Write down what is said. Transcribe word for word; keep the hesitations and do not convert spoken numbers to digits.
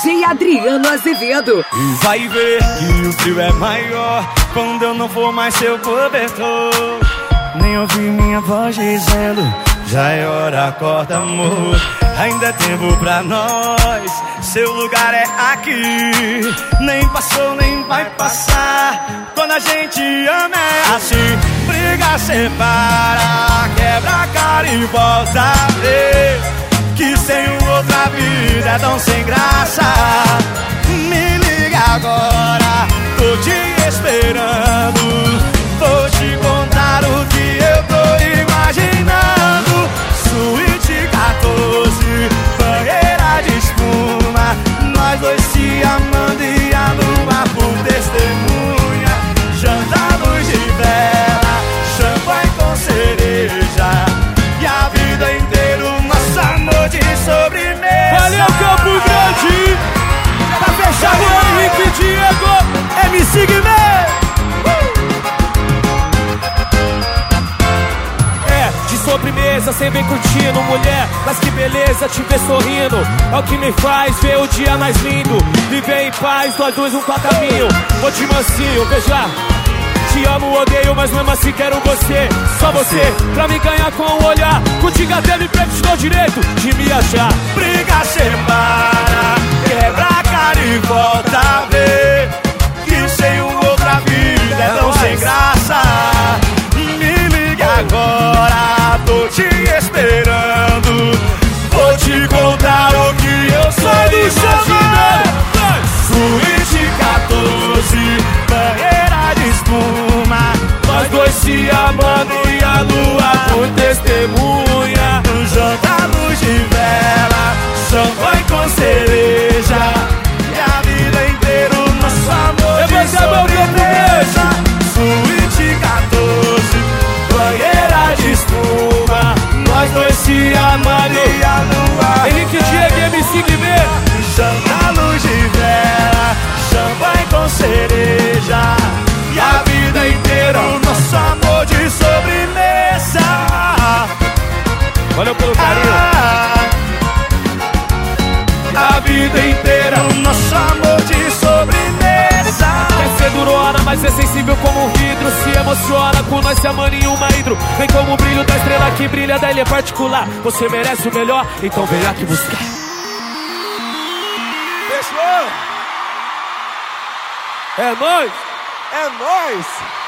D J Adriano Azevedo. E vai ver que o frio é maior quando eu não for mais seu cobertor. Nem ouvi minha voz dizendo: já é hora, acorda, amor. Ainda é tempo pra nós, seu lugar é aqui. Nem passou, nem vai passar. Quando a gente ama é assim. Briga, separa, quebra a cara e volta a ver que sem outra vida é tão sem graça. Me liga agora, tô te esperando. Vou te contar o que eu tô imaginando. Suíte quatorze, banheira de espuma, nós dois se amando e a lua por testemunha. Janta, luz de vela, champanhe com cereja, e a vida inteira o nosso amor de sobremesa. Valeu, Campo Grande! Pra fechar o Henrique Diego, M C Guimê! Sobremesa, sem bem curtindo, mulher, mas que beleza te ver sorrindo. É o que me faz ver o dia mais lindo. Viver em paz, nós dois um pra caminho. Vou de mansinho, veja. Te amo, odeio, mas mesmo assim quero você. Só você, pra me ganhar com o olhar. Contigo até me prego, te dou direito de me achar. Briga, separa, quebra a cara e volta a ver que sem outra vida é tão sem graça. Me liga agora, tô te esperando. Vou te contar o que eu sou imaginando. Suíte quatorze, banheira de espuma, nós dois se amando e a lua por testemunha. Janta, luz de vela, champanhe com cereja, e a vida inteira o nosso amor de sobremesa. Suíte quatorze, banheira de espuma, nós dois se amando e a lua. Henrique Diego, M C Guimê. Janta, luz de vela, champanhe com cereja, e a vida inteira o nosso amor de sobremesa. Valeu pelo carinho. Ah, a vida inteira o nosso amor de sobremesa. Quer ser durona, mas é sensível como um vidro. Se emociona com nós se amando em uma hidro. Vem como o brilho da estrela que brilha da ilha particular. Você merece o melhor, então vem aqui buscar. Fechou? É nóis! É nóis!